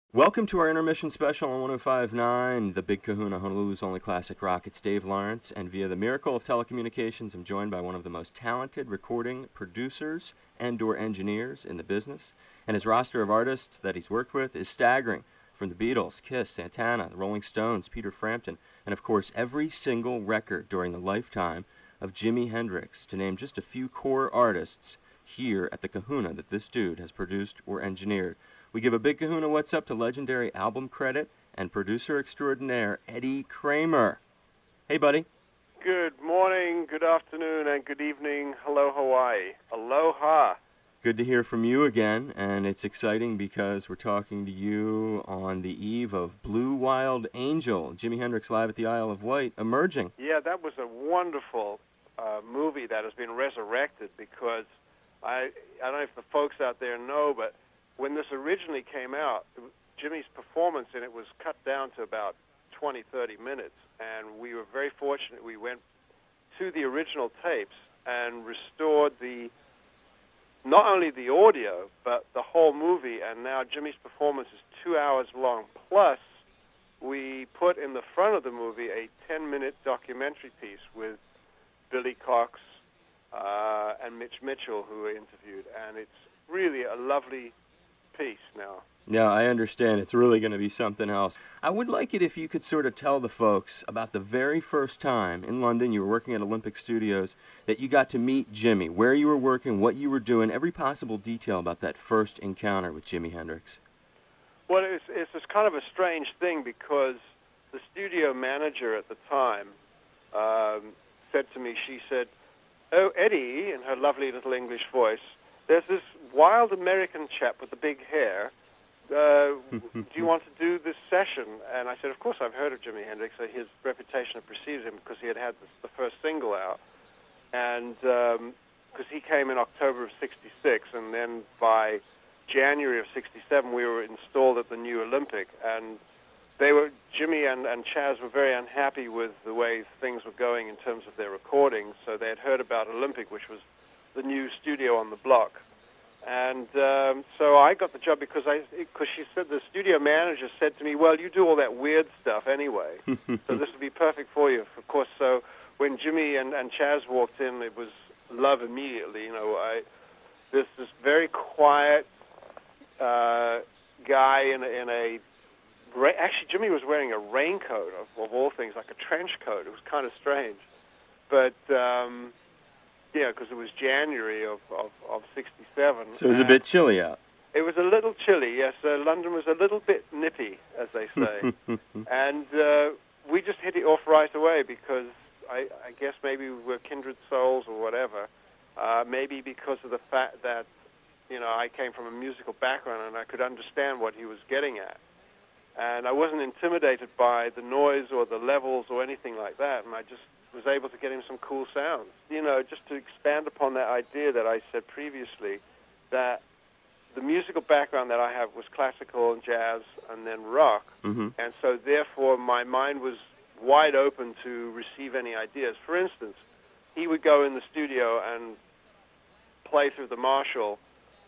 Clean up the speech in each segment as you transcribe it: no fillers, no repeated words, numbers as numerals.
Welcome to our intermission special on 105.9, the Big Kahuna, Honolulu's only classic rock. It's Dave Lawrence, and via the miracle of telecommunications, I'm joined by one of the most talented recording producers and/or engineers in the business, and his roster of artists that he's worked with is staggering, from the Beatles, Kiss, Santana, the Rolling Stones, Peter Frampton, and of course every single record during the lifetime of Jimi Hendrix, to name just a few core artists here at the Kahuna that this dude has produced or engineered. We give a big kahuna what's up to legendary album credit and producer extraordinaire Eddie Kramer. Hey, buddy. Good morning, good afternoon, and good evening. Hello, Hawaii. Aloha. Good to hear from you again, and it's exciting because we're talking to you on the eve of Blue Wild Angel, Jimi Hendrix Live at the Isle of Wight, emerging. Yeah, that was a wonderful movie that has been resurrected because I don't know if the folks out there know, but when this originally came out, Jimmy's performance in it was cut down to about 20, 30 minutes, and we were very fortunate. We went to the original tapes and restored not only the audio, but the whole movie, and now Jimmy's performance is 2 hours long. Plus, we put in the front of the movie a 10-minute documentary piece with Billy Cox and Mitch Mitchell, who were interviewed, and it's really a lovely piece now. Yeah, I understand. It's really going to be something else. I would like it if you could sort of tell the folks about the very first time in London you were working at Olympic Studios that you got to meet Jimmy, where you were working, what you were doing, every possible detail about that first encounter with Jimi Hendrix. Well, it's this kind of a strange thing because the studio manager at the time said to me, she said, "Oh, Eddie," in her lovely little English voice, "there's this wild American chap with the big hair. Do you want to do this session?" And I said, "Of course, I've heard of Jimi Hendrix. His reputation had preceded him because he had the first single out. And because he came in October of '66, and then by January of '67, we were installed at the new Olympic. And Jimmy and Chaz were very unhappy with the way things were going in terms of their recording, so they had heard about Olympic, which was the new studio on the block. And so I got the job because she said, the studio manager said to me, "Well, you do all that weird stuff anyway, so this would be perfect for you." Of course, so when Jimmy and Chaz walked in, it was love immediately. You know, this very quiet guy in a actually Jimmy was wearing a raincoat of all things, like a trench coat. It was kind of strange, but. Yeah, because it was January of '67. So it was a bit chilly out. It was a little chilly, yes. London was a little bit nippy, as they say. And we just hit it off right away because I guess maybe we were kindred souls or whatever. Maybe because of the fact that, I came from a musical background and I could understand what he was getting at. And I wasn't intimidated by the noise or the levels or anything like that, and I just was able to get him some cool sounds. Just to expand upon that idea that I said previously, that the musical background that I have was classical and jazz and then rock, and so therefore my mind was wide open to receive any ideas. For instance, he would go in the studio and play through the Marshall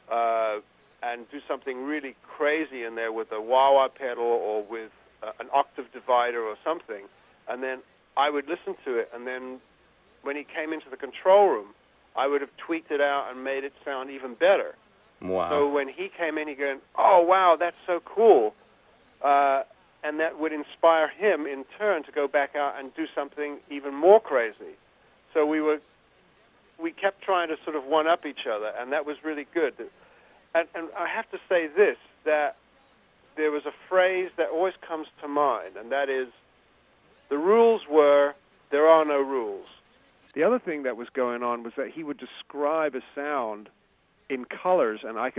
and do something really crazy in there with a wah-wah pedal or with an octave divider or something, and then I would listen to it, and then when he came into the control room, I would have tweaked it out and made it sound even better. Wow. So when he came in, he going, "Oh, wow, that's so cool." And that would inspire him, in turn, to go back out and do something even more crazy. So we kept trying to sort of one-up each other, and that was really good. And I have to say this, that there was a phrase that always comes to mind, and that is, the rules were, there are no rules. The other thing that was going on was that he would describe a sound in colors, and I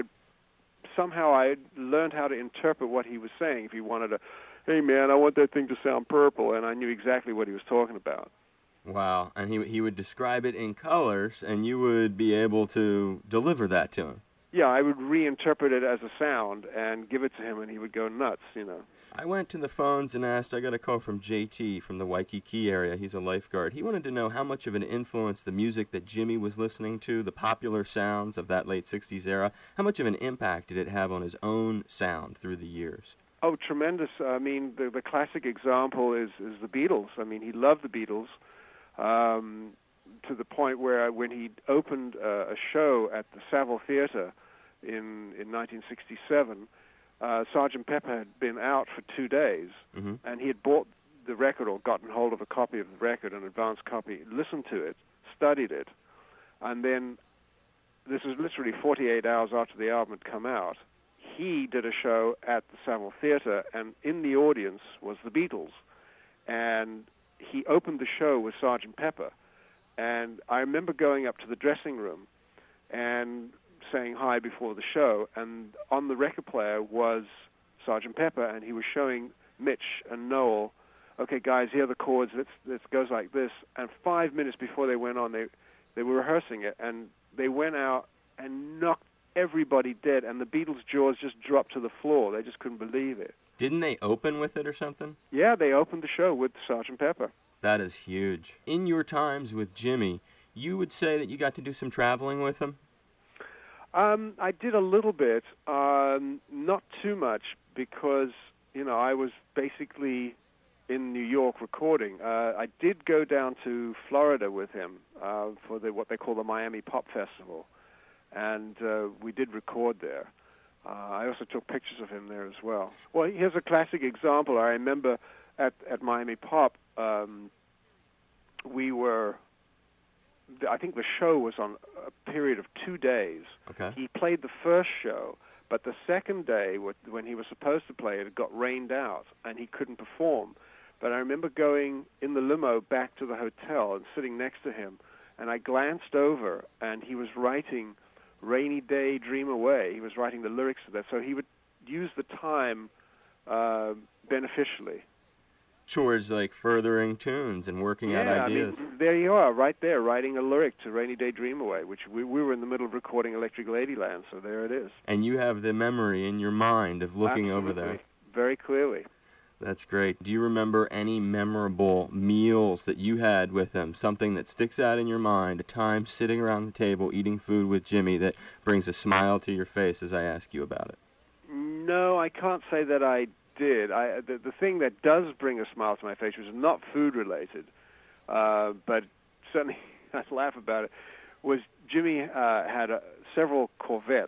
learned how to interpret what he was saying. If he wanted to, "Hey man, I want that thing to sound purple," and I knew exactly what he was talking about. Wow, and he would describe it in colors, and you would be able to deliver that to him. Yeah, I would reinterpret it as a sound and give it to him, and he would go nuts, I went to the phones and asked, I got a call from JT from the Waikiki area. He's a lifeguard. He wanted to know how much of an influence the music that Jimmy was listening to, the popular sounds of that late 60s era, how much of an impact did it have on his own sound through the years? Oh, tremendous. I mean, the classic example is the Beatles. I mean, he loved the Beatles to the point where when he opened a show at the Savile Theatre in 1967, Sgt. Pepper had been out for 2 days, and he had bought the record or gotten hold of a copy of the record, an advanced copy, listened to it, studied it, and then this was literally 48 hours after the album had come out. He did a show at the Savile Theatre, and in the audience was the Beatles. And he opened the show with Sgt. Pepper. And I remember going up to the dressing room and saying hi before the show, and on the record player was Sgt. Pepper, and he was showing Mitch and Noel, okay, guys, here are the chords, let's goes like this. And 5 minutes before they went on, they were rehearsing it, and they went out and knocked everybody dead, and the Beatles' jaws just dropped to the floor. They just couldn't believe it. Didn't they open with it or something? Yeah, they opened the show with Sgt. Pepper. That is huge. In your times with Jimmy, you would say that you got to do some traveling with him? I did a little bit, not too much, because, I was basically in New York recording. I did go down to Florida with him for what they call the Miami Pop Festival, and we did record there. I also took pictures of him there as well. Well, here's a classic example. I remember at Miami Pop, I think the show was on a period of 2 days. Okay. He played the first show, but the second day, when he was supposed to play it got rained out, and he couldn't perform. But I remember going in the limo back to the hotel and sitting next to him, and I glanced over, and he was writing Rainy Day, Dream Away. He was writing the lyrics to that, so he would use the time beneficially. Towards, like, furthering tunes and working out ideas. I mean, there you are, right there, writing a lyric to Rainy Day, Dream Away, which we were in the middle of recording Electric Ladyland, so there it is. And you have the memory in your mind of looking Absolutely. over there. Very clearly. That's great. Do you remember any memorable meals that you had with him? Something that sticks out in your mind, a time sitting around the table eating food with Jimmy that brings a smile to your face as I ask you about it? No, I can't say that I did. The thing that does bring a smile to my face was not food-related, but certainly I laugh about it, was Jimmy had several Corvettes,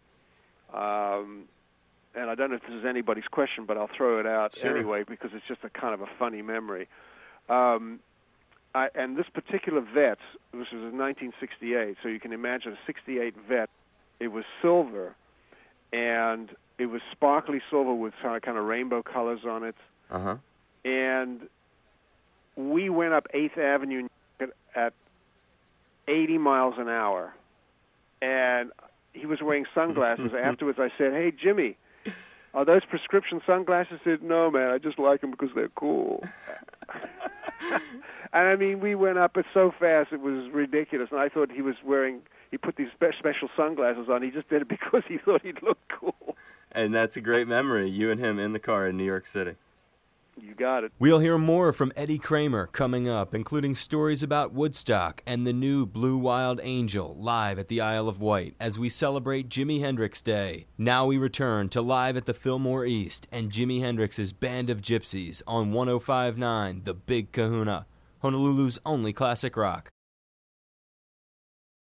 and I don't know if this is anybody's question, but I'll throw it out anyway because it's just a kind of a funny memory. And this particular Vet, this was in 1968, so you can imagine a 68 Vet. It was silver, and it was sparkly silver with kind of rainbow colors on it. Uh-huh. And we went up 8th Avenue at 80 miles an hour, and he was wearing sunglasses. Afterwards, I said, "Hey, Jimmy, are those prescription sunglasses?" He said, "No, man, I just like them because they're cool." And I mean, we went up so fast, it was ridiculous. And I thought he put these special sunglasses on. He just did it because he thought he'd look cool. And that's a great memory, you and him in the car in New York City. You got it. We'll hear more from Eddie Kramer coming up, including stories about Woodstock and the new Blue Wild Angel live at the Isle of Wight as we celebrate Jimi Hendrix Day. Now we return to Live at the Fillmore East and Jimi Hendrix's Band of Gypsies on 105.9 The Big Kahuna, Honolulu's only classic rock.